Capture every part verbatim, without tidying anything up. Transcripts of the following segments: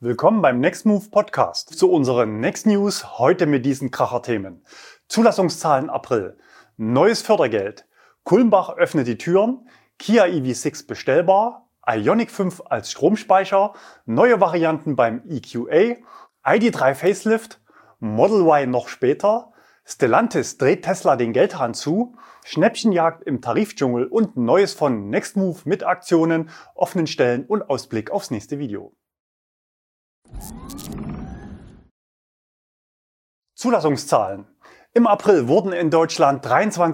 Willkommen beim Next Move Podcast zu unseren Next News, heute mit diesen Kracher-Themen. Zulassungszahlen April, neues Fördergeld, Kulmbach öffnet die Türen, Kia E V sechs bestellbar, Ioniq fünf als Stromspeicher, neue Varianten beim E Q A, I D drei Facelift, Model Y noch später, Stellantis dreht Tesla den Geldhahn zu, Schnäppchenjagd im Tarifdschungel und Neues von Next Move mit Aktionen, offenen Stellen und Ausblick aufs nächste Video. Zulassungszahlen. Im April wurden in Deutschland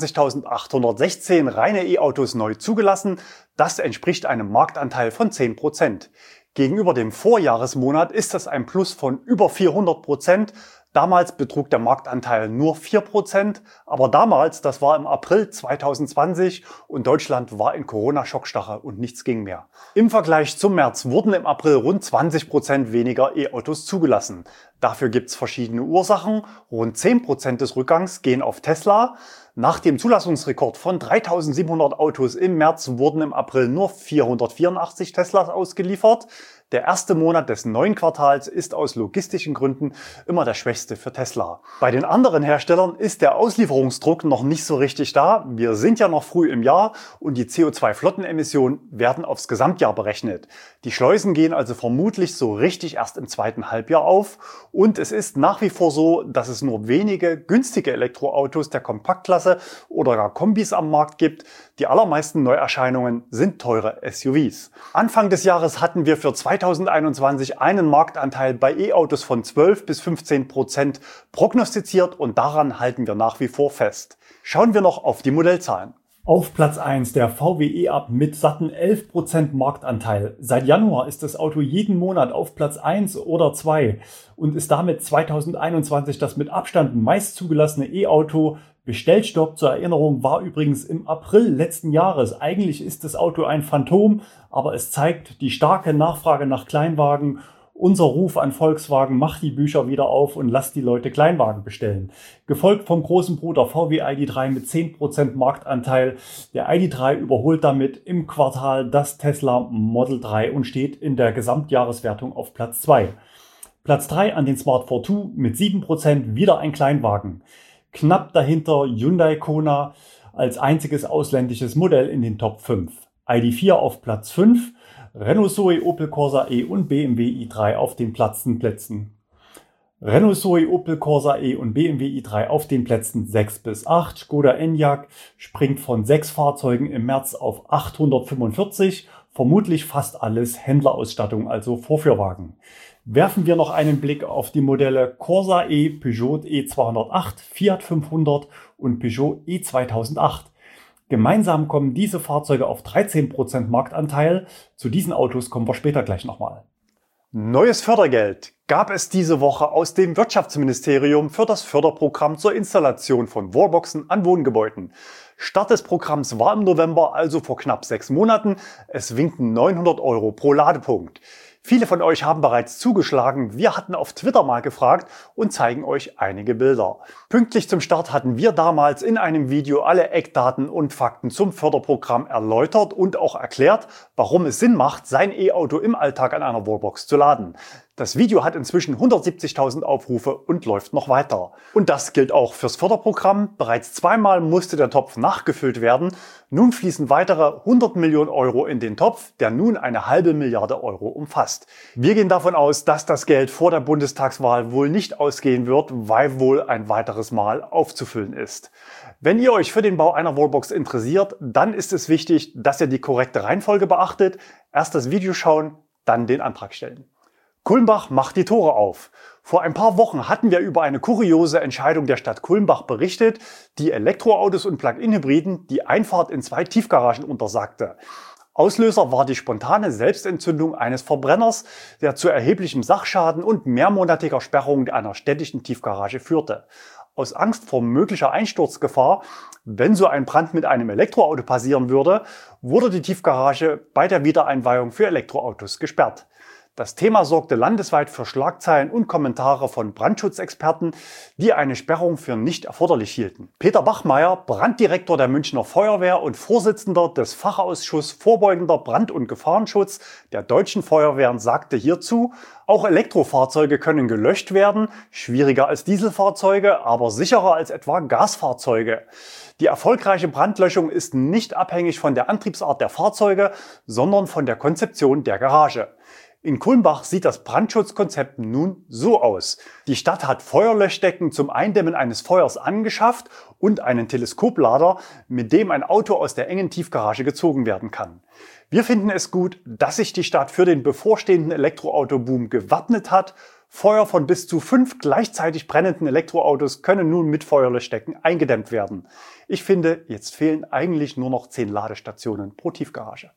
dreiundzwanzigtausendachthundertsechzehn reine E-Autos neu zugelassen. Das entspricht einem Marktanteil von zehn Prozent. Gegenüber dem Vorjahresmonat ist das ein Plus von über vierhundert Prozent. Damals betrug der Marktanteil nur vier Prozent, aber damals, das war im April zweitausendzwanzig und Deutschland war in Corona-Schockstarre und nichts ging mehr. Im Vergleich zum März wurden im April rund zwanzig Prozent weniger E-Autos zugelassen. Dafür gibt's verschiedene Ursachen. Rund zehn Prozent des Rückgangs gehen auf Tesla. Nach dem Zulassungsrekord von dreitausendsiebenhundert Autos im März wurden im April nur vierhundertvierundachtzig Teslas ausgeliefert. Der erste Monat des neuen Quartals ist aus logistischen Gründen immer der schwächste für Tesla. Bei den anderen Herstellern ist der Auslieferungsdruck noch nicht so richtig da. Wir sind ja noch früh im Jahr und die C O zwei Flottenemissionen werden aufs Gesamtjahr berechnet. Die Schleusen gehen also vermutlich so richtig erst im zweiten Halbjahr auf. Und es ist nach wie vor so, dass es nur wenige günstige Elektroautos der Kompaktklasse oder gar Kombis am Markt gibt. Die allermeisten Neuerscheinungen sind teure S U Vs. Anfang des Jahres hatten wir für zweitausendeinundzwanzig einen Marktanteil bei E-Autos von zwölf bis fünfzehn Prozent prognostiziert und daran halten wir nach wie vor fest. Schauen wir noch auf die Modellzahlen. Auf Platz eins der V W E-Up mit satten elf Prozent Marktanteil. Seit Januar ist das Auto jeden Monat auf Platz eins oder zwei und ist damit zweitausendeinundzwanzig das mit Abstand meist zugelassene E-Auto. Bestellstopp zur Erinnerung war übrigens im April letzten Jahres. Eigentlich ist das Auto ein Phantom, aber es zeigt die starke Nachfrage nach Kleinwagen. Unser Ruf an Volkswagen: macht die Bücher wieder auf und lasst die Leute Kleinwagen bestellen. Gefolgt vom großen Bruder V W I D drei mit zehn Prozent Marktanteil. Der I D drei überholt damit im Quartal das Tesla Model drei und steht in der Gesamtjahreswertung auf Platz zwei. Platz drei an den Smart vier zwei mit sieben Prozent, wieder ein Kleinwagen. Knapp dahinter Hyundai Kona als einziges ausländisches Modell in den Top fünf. I D vier auf Platz fünf, Renault Zoe, Opel Corsa E und B M W i drei auf den Plätzen Plätzen. Renault Zoe, Opel Corsa E und B M W i drei auf den Plätzen sechs bis acht. Skoda Enyaq springt von sechs Fahrzeugen im März auf achthundertfünfundvierzig. Vermutlich fast alles Händlerausstattung, also Vorführwagen. Werfen wir noch einen Blick auf die Modelle Corsa E, Peugeot E zweihundertacht, Fiat fünfhundert und Peugeot E zweitausendacht. Gemeinsam kommen diese Fahrzeuge auf dreizehn Prozent Marktanteil. Zu diesen Autos kommen wir später gleich nochmal. Neues Fördergeld gab es diese Woche aus dem Wirtschaftsministerium für das Förderprogramm zur Installation von Wallboxen an Wohngebäuden. Start des Programms war im November, also vor knapp sechs Monaten. Es winkten neunhundert Euro pro Ladepunkt. Viele von euch haben bereits zugeschlagen. Wir hatten auf Twitter mal gefragt und zeigen euch einige Bilder. Pünktlich zum Start hatten wir damals in einem Video alle Eckdaten und Fakten zum Förderprogramm erläutert und auch erklärt, warum es Sinn macht, sein E-Auto im Alltag an einer Wallbox zu laden. Das Video hat inzwischen hundertsiebzigtausend Aufrufe und läuft noch weiter. Und das gilt auch fürs Förderprogramm. Bereits zweimal musste der Topf nachgefüllt werden. Nun fließen weitere hundert Millionen Euro in den Topf, der nun eine halbe Milliarde Euro umfasst. Wir gehen davon aus, dass das Geld vor der Bundestagswahl wohl nicht ausgehen wird, weil wohl ein weiteres Mal aufzufüllen ist. Wenn ihr euch für den Bau einer Wallbox interessiert, dann ist es wichtig, dass ihr die korrekte Reihenfolge beachtet. Erst das Video schauen, dann den Antrag stellen. Kulmbach macht die Tore auf. Vor ein paar Wochen hatten wir über eine kuriose Entscheidung der Stadt Kulmbach berichtet, die Elektroautos und Plug-in-Hybriden die Einfahrt in zwei Tiefgaragen untersagte. Auslöser war die spontane Selbstentzündung eines Verbrenners, der zu erheblichem Sachschaden und mehrmonatiger Sperrung einer städtischen Tiefgarage führte. Aus Angst vor möglicher Einsturzgefahr, wenn so ein Brand mit einem Elektroauto passieren würde, wurde die Tiefgarage bei der Wiedereinweihung für Elektroautos gesperrt. Das Thema sorgte landesweit für Schlagzeilen und Kommentare von Brandschutzexperten, die eine Sperrung für nicht erforderlich hielten. Peter Bachmeier, Branddirektor der Münchner Feuerwehr und Vorsitzender des Fachausschusses Vorbeugender Brand- und Gefahrenschutz der Deutschen Feuerwehren, sagte hierzu: Auch Elektrofahrzeuge können gelöscht werden, schwieriger als Dieselfahrzeuge, aber sicherer als etwa Gasfahrzeuge. Die erfolgreiche Brandlöschung ist nicht abhängig von der Antriebsart der Fahrzeuge, sondern von der Konzeption der Garage. In Kulmbach sieht das Brandschutzkonzept nun so aus. Die Stadt hat Feuerlöschdecken zum Eindämmen eines Feuers angeschafft und einen Teleskoplader, mit dem ein Auto aus der engen Tiefgarage gezogen werden kann. Wir finden es gut, dass sich die Stadt für den bevorstehenden Elektroautoboom gewappnet hat. Feuer von bis zu fünf gleichzeitig brennenden Elektroautos können nun mit Feuerlöschdecken eingedämmt werden. Ich finde, jetzt fehlen eigentlich nur noch zehn Ladestationen pro Tiefgarage.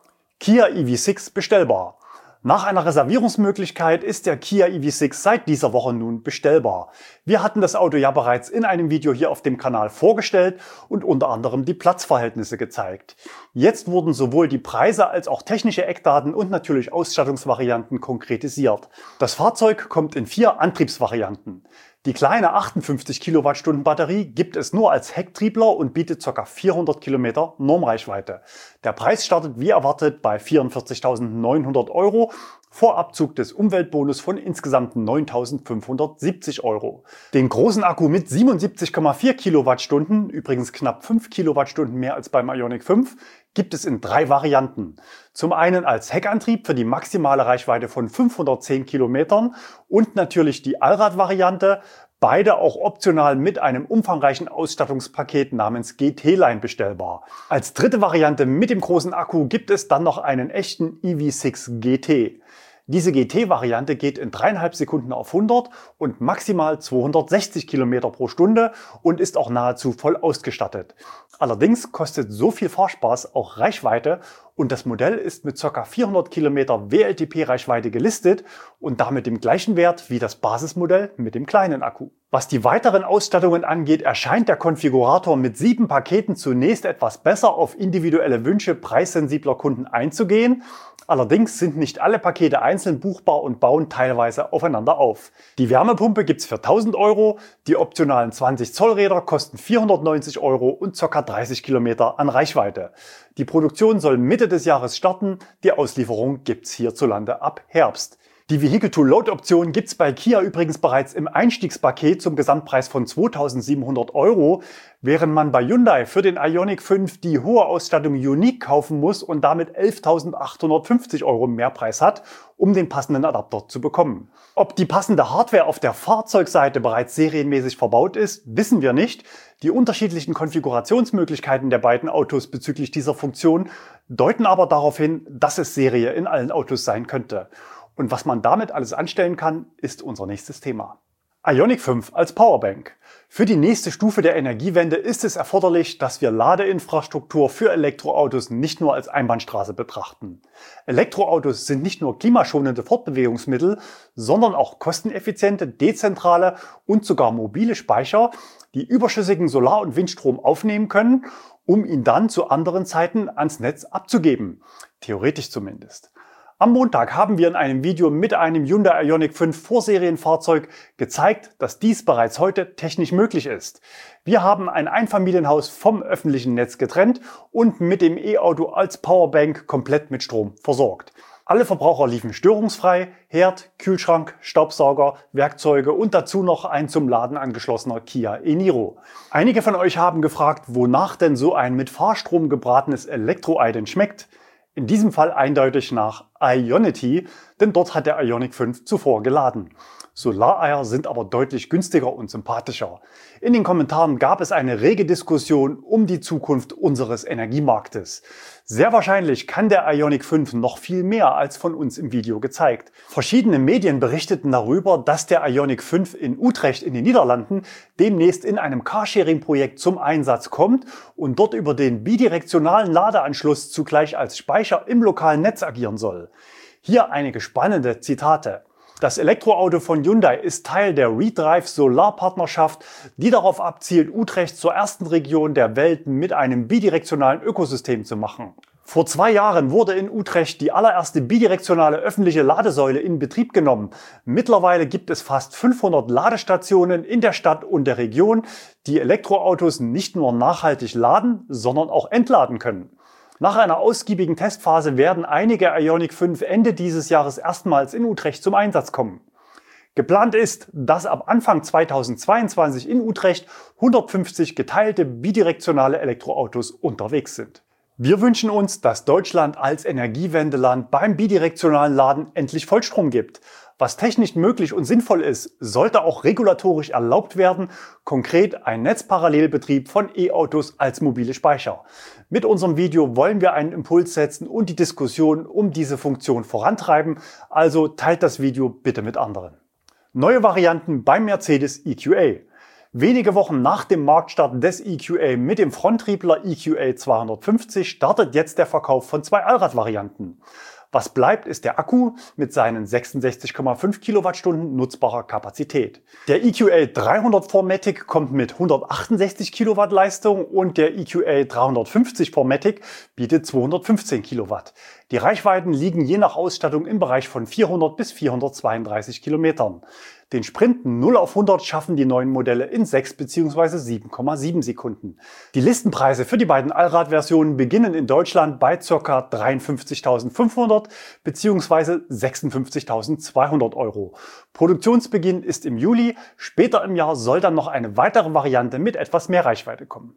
Kia E V sechs bestellbar. Nach einer Reservierungsmöglichkeit ist der Kia E V sechs seit dieser Woche nun bestellbar. Wir hatten das Auto ja bereits in einem Video hier auf dem Kanal vorgestellt und unter anderem die Platzverhältnisse gezeigt. Jetzt wurden sowohl die Preise als auch technische Eckdaten und natürlich Ausstattungsvarianten konkretisiert. Das Fahrzeug kommt in vier Antriebsvarianten. Die kleine achtundfünfzig Kilowattstunden Batterie gibt es nur als Hecktriebler und bietet ca. vierhundert Kilometer Normreichweite. Der Preis startet wie erwartet bei vierundvierzigtausendneunhundert Euro vor Abzug des Umweltbonus von insgesamt neuntausendfünfhundertsiebzig Euro. Den großen Akku mit siebenundsiebzig Komma vier Kilowattstunden, übrigens knapp fünf Kilowattstunden mehr als beim Ioniq fünf, gibt es in drei Varianten. Zum einen als Heckantrieb für die maximale Reichweite von fünfhundertzehn Kilometern und natürlich die Allrad-Variante, beide auch optional mit einem umfangreichen Ausstattungspaket namens G T-Line bestellbar. Als dritte Variante mit dem großen Akku gibt es dann noch einen echten E V sechs G T. Diese G T-Variante geht in dreieinhalb Sekunden auf hundert und maximal zweihundertsechzig Kilometer pro Stunde und ist auch nahezu voll ausgestattet. Allerdings kostet so viel Fahrspaß auch Reichweite und das Modell ist mit ca. vierhundert Kilometer W L T P-Reichweite gelistet und damit dem gleichen Wert wie das Basismodell mit dem kleinen Akku. Was die weiteren Ausstattungen angeht, erscheint der Konfigurator mit sieben Paketen zunächst etwas besser auf individuelle Wünsche preissensibler Kunden einzugehen. Allerdings sind nicht alle Pakete einzeln buchbar und bauen teilweise aufeinander auf. Die Wärmepumpe gibt's für tausend Euro, die optionalen zwanzig Zoll Räder kosten vierhundertneunzig Euro und ca. dreißig Kilometer an Reichweite. Die Produktion soll Mitte des Jahres starten, die Auslieferung gibt's hierzulande ab Herbst. Die Vehicle-to-Load-Option gibt's bei Kia übrigens bereits im Einstiegspaket zum Gesamtpreis von zweitausendsiebenhundert Euro, während man bei Hyundai für den Ioniq fünf die hohe Ausstattung Unique kaufen muss und damit elftausendachthundertfünfzig Euro Mehrpreis hat, um den passenden Adapter zu bekommen. Ob die passende Hardware auf der Fahrzeugseite bereits serienmäßig verbaut ist, wissen wir nicht. Die unterschiedlichen Konfigurationsmöglichkeiten der beiden Autos bezüglich dieser Funktion deuten aber darauf hin, dass es Serie in allen Autos sein könnte. Und was man damit alles anstellen kann, ist unser nächstes Thema. Ioniq fünf als Powerbank. Für die nächste Stufe der Energiewende ist es erforderlich, dass wir Ladeinfrastruktur für Elektroautos nicht nur als Einbahnstraße betrachten. Elektroautos sind nicht nur klimaschonende Fortbewegungsmittel, sondern auch kosteneffiziente, dezentrale und sogar mobile Speicher, die überschüssigen Solar- und Windstrom aufnehmen können, um ihn dann zu anderen Zeiten ans Netz abzugeben. Theoretisch zumindest. Am Montag haben wir in einem Video mit einem Hyundai Ioniq fünf Vorserienfahrzeug gezeigt, dass dies bereits heute technisch möglich ist. Wir haben ein Einfamilienhaus vom öffentlichen Netz getrennt und mit dem E-Auto als Powerbank komplett mit Strom versorgt. Alle Verbraucher liefen störungsfrei, Herd, Kühlschrank, Staubsauger, Werkzeuge und dazu noch ein zum Laden angeschlossener Kia e-Niro. Einige von euch haben gefragt, wonach denn so ein mit Fahrstrom gebratenes Elektro-Ei denn schmeckt. In diesem Fall eindeutig nach Ionity, denn dort hat der Ioniq fünf zuvor geladen. Solareier sind aber deutlich günstiger und sympathischer. In den Kommentaren gab es eine rege Diskussion um die Zukunft unseres Energiemarktes. Sehr wahrscheinlich kann der Ioniq fünf noch viel mehr als von uns im Video gezeigt. Verschiedene Medien berichteten darüber, dass der Ioniq fünf in Utrecht in den Niederlanden demnächst in einem Carsharing-Projekt zum Einsatz kommt und dort über den bidirektionalen Ladeanschluss zugleich als Speicher im lokalen Netz agieren soll. Hier einige spannende Zitate. Das Elektroauto von Hyundai ist Teil der Redrive Solarpartnerschaft, die darauf abzielt, Utrecht zur ersten Region der Welt mit einem bidirektionalen Ökosystem zu machen. Vor zwei Jahren wurde in Utrecht die allererste bidirektionale öffentliche Ladesäule in Betrieb genommen. Mittlerweile gibt es fast fünfhundert Ladestationen in der Stadt und der Region, die Elektroautos nicht nur nachhaltig laden, sondern auch entladen können. Nach einer ausgiebigen Testphase werden einige Ioniq fünf Ende dieses Jahres erstmals in Utrecht zum Einsatz kommen. Geplant ist, dass ab Anfang zweitausendzweiundzwanzig in Utrecht hundertfünfzig geteilte bidirektionale Elektroautos unterwegs sind. Wir wünschen uns, dass Deutschland als Energiewendeland beim bidirektionalen Laden endlich Vollstrom gibt. Was technisch möglich und sinnvoll ist, sollte auch regulatorisch erlaubt werden, konkret ein Netzparallelbetrieb von E-Autos als mobile Speicher. Mit unserem Video wollen wir einen Impuls setzen und die Diskussion um diese Funktion vorantreiben, also teilt das Video bitte mit anderen. Neue Varianten beim Mercedes E Q A. Wenige Wochen nach dem Marktstart des E Q A mit dem Fronttriebler E Q A zweihundertfünfzig startet jetzt der Verkauf von zwei Allradvarianten. Was bleibt, ist der Akku mit seinen sechsundsechzig Komma fünf Kilowattstunden nutzbarer Kapazität. Der E Q A dreihundert vier Matic kommt mit hundertachtundsechzig Kilowatt Leistung und der E Q A dreihundertfünfzig vier Matic bietet zweihundertfünfzehn Kilowatt. Die Reichweiten liegen je nach Ausstattung im Bereich von vierhundert bis vierhundertzweiunddreißig Kilometern. Den Sprint null auf hundert schaffen die neuen Modelle in sechs bzw. sieben Komma sieben Sekunden. Die Listenpreise für die beiden Allradversionen beginnen in Deutschland bei ca. dreiundfünfzigtausendfünfhundert bzw. sechsundfünfzigtausendzweihundert Euro. Produktionsbeginn ist im Juli, später im Jahr soll dann noch eine weitere Variante mit etwas mehr Reichweite kommen.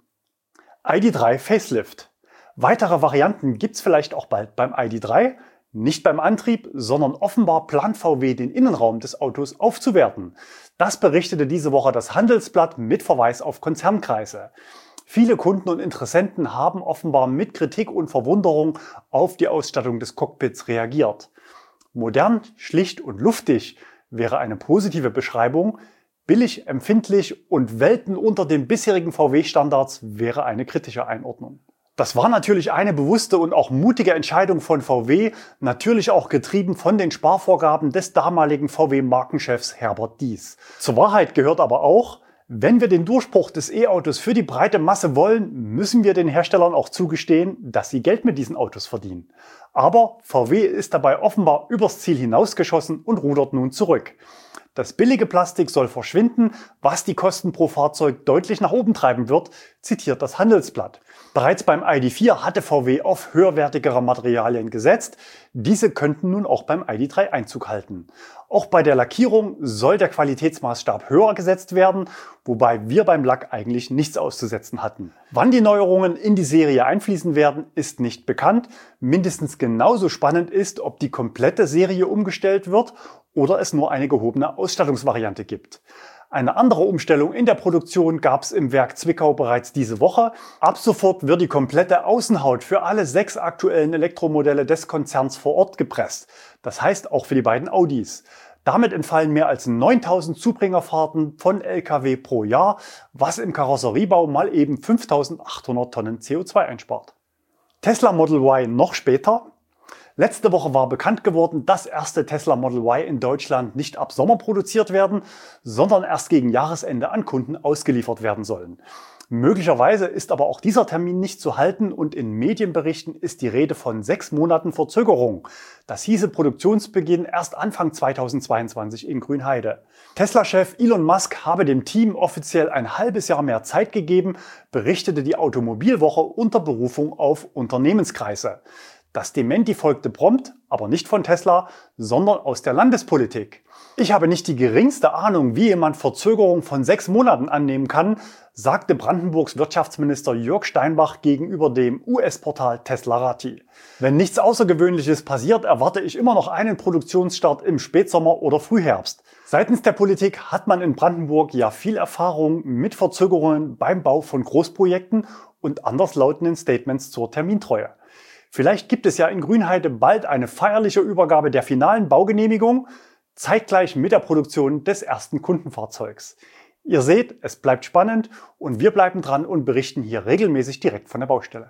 I D drei Facelift. Weitere Varianten gibt's vielleicht auch bald beim I D drei. Nicht beim Antrieb, sondern offenbar plant V W den Innenraum des Autos aufzuwerten. Das berichtete diese Woche das Handelsblatt mit Verweis auf Konzernkreise. Viele Kunden und Interessenten haben offenbar mit Kritik und Verwunderung auf die Ausstattung des Cockpits reagiert. Modern, schlicht und luftig wäre eine positive Beschreibung. Billig, empfindlich und Welten unter den bisherigen V W-Standards wäre eine kritische Einordnung. Das war natürlich eine bewusste und auch mutige Entscheidung von V W, natürlich auch getrieben von den Sparvorgaben des damaligen V W-Markenchefs Herbert Diess. Zur Wahrheit gehört aber auch, wenn wir den Durchbruch des E-Autos für die breite Masse wollen, müssen wir den Herstellern auch zugestehen, dass sie Geld mit diesen Autos verdienen. Aber V W ist dabei offenbar übers Ziel hinausgeschossen und rudert nun zurück. Das billige Plastik soll verschwinden, was die Kosten pro Fahrzeug deutlich nach oben treiben wird, zitiert das Handelsblatt. Bereits beim I D vier hatte V W auf höherwertigere Materialien gesetzt. Diese könnten nun auch beim I D drei Einzug halten. Auch bei der Lackierung soll der Qualitätsmaßstab höher gesetzt werden, wobei wir beim Lack eigentlich nichts auszusetzen hatten. Wann die Neuerungen in die Serie einfließen werden, ist nicht bekannt. Mindestens genauso spannend ist, ob die komplette Serie umgestellt wird oder es nur eine gehobene Ausstattungsvariante gibt. Eine andere Umstellung in der Produktion gab es im Werk Zwickau bereits diese Woche. Ab sofort wird die komplette Außenhaut für alle sechs aktuellen Elektromodelle des Konzerns vor Ort gepresst. Das heißt auch für die beiden Audis. Damit entfallen mehr als neuntausend Zubringerfahrten von L K W pro Jahr, was im Karosseriebau mal eben fünftausendachthundert Tonnen C O zwei einspart. Tesla Model Y noch später. Letzte Woche war bekannt geworden, dass erste Tesla Model Y in Deutschland nicht ab Sommer produziert werden, sondern erst gegen Jahresende an Kunden ausgeliefert werden sollen. Möglicherweise ist aber auch dieser Termin nicht zu halten und in Medienberichten ist die Rede von sechs Monaten Verzögerung. Das hieße Produktionsbeginn erst Anfang zweitausendzweiundzwanzig in Grünheide. Tesla-Chef Elon Musk habe dem Team offiziell ein halbes Jahr mehr Zeit gegeben, berichtete die Automobilwoche unter Berufung auf Unternehmenskreise. Das Dementi folgte prompt, aber nicht von Tesla, sondern aus der Landespolitik. Ich habe nicht die geringste Ahnung, wie jemand Verzögerung von sechs Monaten annehmen kann, sagte Brandenburgs Wirtschaftsminister Jörg Steinbach gegenüber dem U S-Portal Teslarati. Wenn nichts Außergewöhnliches passiert, erwarte ich immer noch einen Produktionsstart im Spätsommer oder Frühherbst. Seitens der Politik hat man in Brandenburg ja viel Erfahrung mit Verzögerungen beim Bau von Großprojekten und anderslautenden Statements zur Termintreue. Vielleicht gibt es ja in Grünheide bald eine feierliche Übergabe der finalen Baugenehmigung, zeitgleich mit der Produktion des ersten Kundenfahrzeugs. Ihr seht, es bleibt spannend und wir bleiben dran und berichten hier regelmäßig direkt von der Baustelle.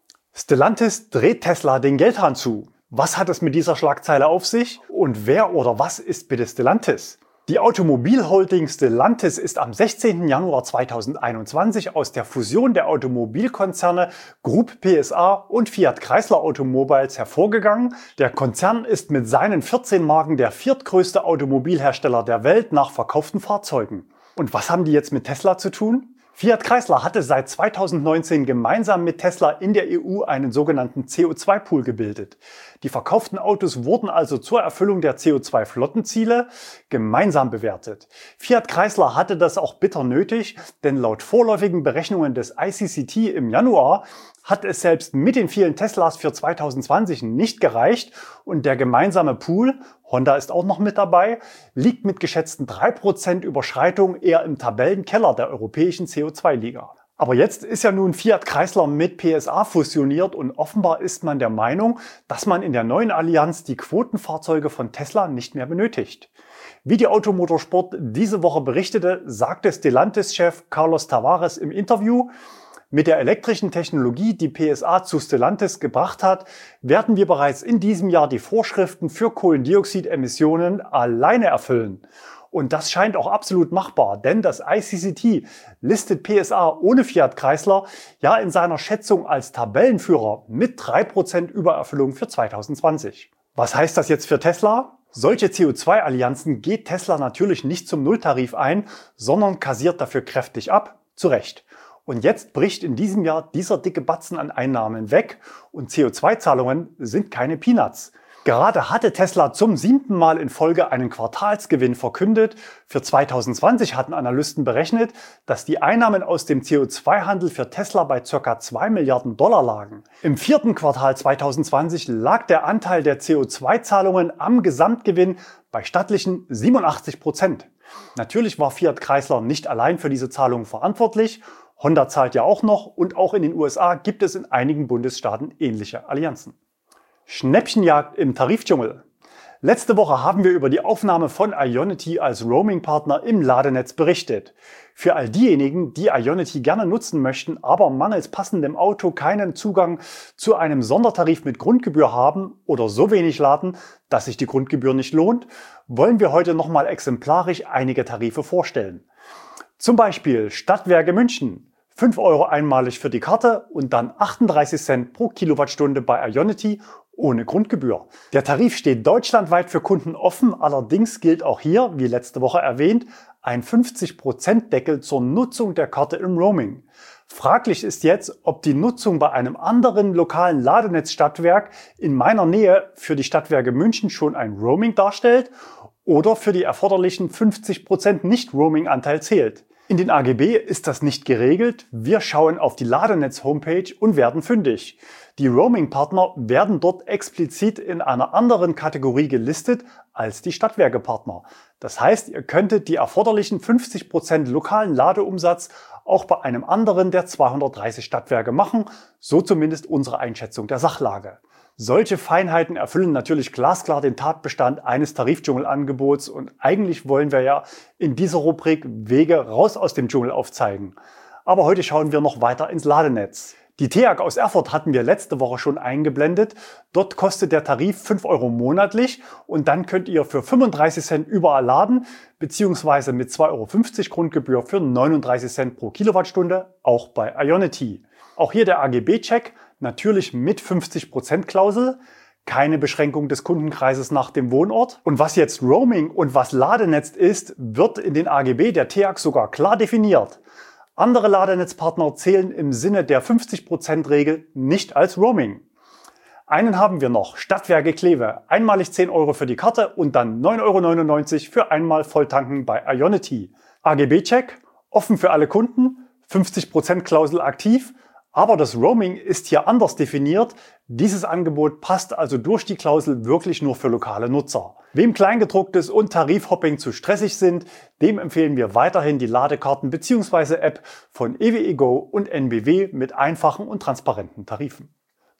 Stellantis dreht Tesla den Geldhahn zu. Was hat es mit dieser Schlagzeile auf sich und wer oder was ist bitte Stellantis? Die Automobilholding Stellantis ist am sechzehnten Januar zweitausendeinundzwanzig aus der Fusion der Automobilkonzerne Group P S A und Fiat Chrysler Automobiles hervorgegangen. Der Konzern ist mit seinen vierzehn Marken der viertgrößte Automobilhersteller der Welt nach verkauften Fahrzeugen. Und was haben die jetzt mit Tesla zu tun? Fiat Chrysler hatte seit zweitausendneunzehn gemeinsam mit Tesla in der E U einen sogenannten C O zwei Pool gebildet. Die verkauften Autos wurden also zur Erfüllung der C O zwei Flottenziele gemeinsam bewertet. Fiat Chrysler hatte das auch bitter nötig, denn laut vorläufigen Berechnungen des I C C T im Januar hat es selbst mit den vielen Teslas für zweitausendzwanzig nicht gereicht und der gemeinsame Pool, Honda ist auch noch mit dabei, liegt mit geschätzten drei Prozent Überschreitung eher im Tabellenkeller der europäischen C O zwei Liga. Aber jetzt ist ja nun Fiat Chrysler mit P S A fusioniert und offenbar ist man der Meinung, dass man in der neuen Allianz die Quotenfahrzeuge von Tesla nicht mehr benötigt. Wie die Automotorsport diese Woche berichtete, sagte Stellantis-Chef Carlos Tavares im Interview: Mit der elektrischen Technologie, die P S A zu Stellantis gebracht hat, werden wir bereits in diesem Jahr die Vorschriften für Kohlendioxidemissionen alleine erfüllen. Und das scheint auch absolut machbar, denn das I C C T listet P S A ohne Fiat Chrysler ja in seiner Schätzung als Tabellenführer mit drei Prozent Übererfüllung für zweitausendzwanzig. Was heißt das jetzt für Tesla? Solche C O zwei Allianzen geht Tesla natürlich nicht zum Nulltarif ein, sondern kassiert dafür kräftig ab, zu Recht. Und jetzt bricht in diesem Jahr dieser dicke Batzen an Einnahmen weg und C O zwei Zahlungen sind keine Peanuts. Gerade hatte Tesla zum siebten Mal in Folge einen Quartalsgewinn verkündet. Für zweitausendzwanzig hatten Analysten berechnet, dass die Einnahmen aus dem C O zwei Handel für Tesla bei ca. zwei Milliarden Dollar lagen. Im vierten Quartal zweitausendzwanzig lag der Anteil der C O zwei Zahlungen am Gesamtgewinn bei stattlichen siebenundachtzig Prozent. Natürlich war Fiat Chrysler nicht allein für diese Zahlungen verantwortlich. Honda zahlt ja auch noch und auch in den U S A gibt es in einigen Bundesstaaten ähnliche Allianzen. Schnäppchenjagd im Tarifdschungel. Letzte Woche haben wir über die Aufnahme von Ionity als Roaming-Partner im Ladenetz berichtet. Für all diejenigen, die Ionity gerne nutzen möchten, aber mangels passendem Auto keinen Zugang zu einem Sondertarif mit Grundgebühr haben oder so wenig laden, dass sich die Grundgebühr nicht lohnt, wollen wir heute nochmal exemplarisch einige Tarife vorstellen. Zum Beispiel Stadtwerke München. fünf Euro einmalig für die Karte und dann achtunddreißig Cent pro Kilowattstunde bei Ionity ohne Grundgebühr. Der Tarif steht deutschlandweit für Kunden offen, allerdings gilt auch hier, wie letzte Woche erwähnt, ein fünfzig Prozent Deckel zur Nutzung der Karte im Roaming. Fraglich ist jetzt, ob die Nutzung bei einem anderen lokalen Ladenetzstadtwerk in meiner Nähe für die Stadtwerke München schon ein Roaming darstellt oder für die erforderlichen fünfzig Prozent Nicht-Roaming-Anteil zählt. In den A G B ist das nicht geregelt. Wir schauen auf die Ladenetz-Homepage und werden fündig. Die Roaming-Partner werden dort explizit in einer anderen Kategorie gelistet als die Stadtwerke-Partner. Das heißt, ihr könntet die erforderlichen fünfzig Prozent lokalen Ladeumsatz auch bei einem anderen der zweihundertdreißig Stadtwerke machen, so zumindest unsere Einschätzung der Sachlage. Solche Feinheiten erfüllen natürlich glasklar den Tatbestand eines Tarifdschungelangebots und eigentlich wollen wir ja in dieser Rubrik Wege raus aus dem Dschungel aufzeigen. Aber heute schauen wir noch weiter ins Ladenetz. Die T E A G aus Erfurt hatten wir letzte Woche schon eingeblendet. Dort kostet der Tarif fünf Euro monatlich und dann könnt ihr für fünfunddreißig Cent überall laden, beziehungsweise mit zwei Euro fünfzig Grundgebühr für neununddreißig Cent pro Kilowattstunde, auch bei Ionity. Auch hier der A G B-Check, natürlich mit fünfzig Prozent Klausel, keine Beschränkung des Kundenkreises nach dem Wohnort. Und was jetzt Roaming und was Ladenetz ist, wird in den A G B der T E A G sogar klar definiert. Andere Ladenetzpartner zählen im Sinne der fünfzig Prozent Regel nicht als Roaming. Einen haben wir noch, Stadtwerke Kleve. Einmalig zehn Euro für die Karte und dann neun Euro neunundneunzig für einmal Volltanken bei Ionity. A G B-Check, offen für alle Kunden, fünfzig Prozent Klausel aktiv. Aber das Roaming ist hier anders definiert. Dieses Angebot passt also durch die Klausel wirklich nur für lokale Nutzer. Wem Kleingedrucktes und Tarifhopping zu stressig sind, dem empfehlen wir weiterhin die Ladekarten bzw. App von E W E Go und N B W mit einfachen und transparenten Tarifen.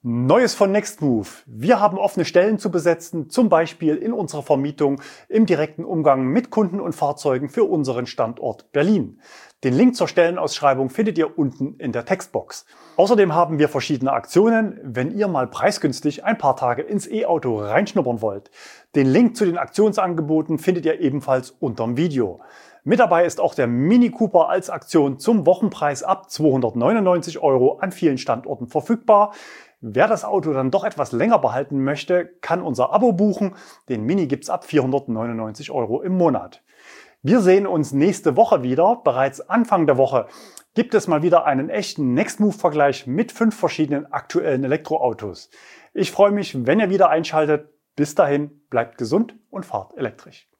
Neues von Nextmove. Wir haben offene Stellen zu besetzen, zum Beispiel in unserer Vermietung im direkten Umgang mit Kunden und Fahrzeugen für unseren Standort Berlin. Den Link zur Stellenausschreibung findet ihr unten in der Textbox. Außerdem haben wir verschiedene Aktionen, wenn ihr mal preisgünstig ein paar Tage ins E-Auto reinschnuppern wollt. Den Link zu den Aktionsangeboten findet ihr ebenfalls unterm Video. Mit dabei ist auch der Mini Cooper als Aktion zum Wochenpreis ab zweihundertneunundneunzig Euro an vielen Standorten verfügbar. Wer das Auto dann doch etwas länger behalten möchte, kann unser Abo buchen. Den Mini gibt's ab vierhundertneunundneunzig Euro im Monat. Wir sehen uns nächste Woche wieder. Bereits Anfang der Woche gibt es mal wieder einen echten Nextmove-Vergleich mit fünf verschiedenen aktuellen Elektroautos. Ich freue mich, wenn ihr wieder einschaltet. Bis dahin, bleibt gesund und fahrt elektrisch.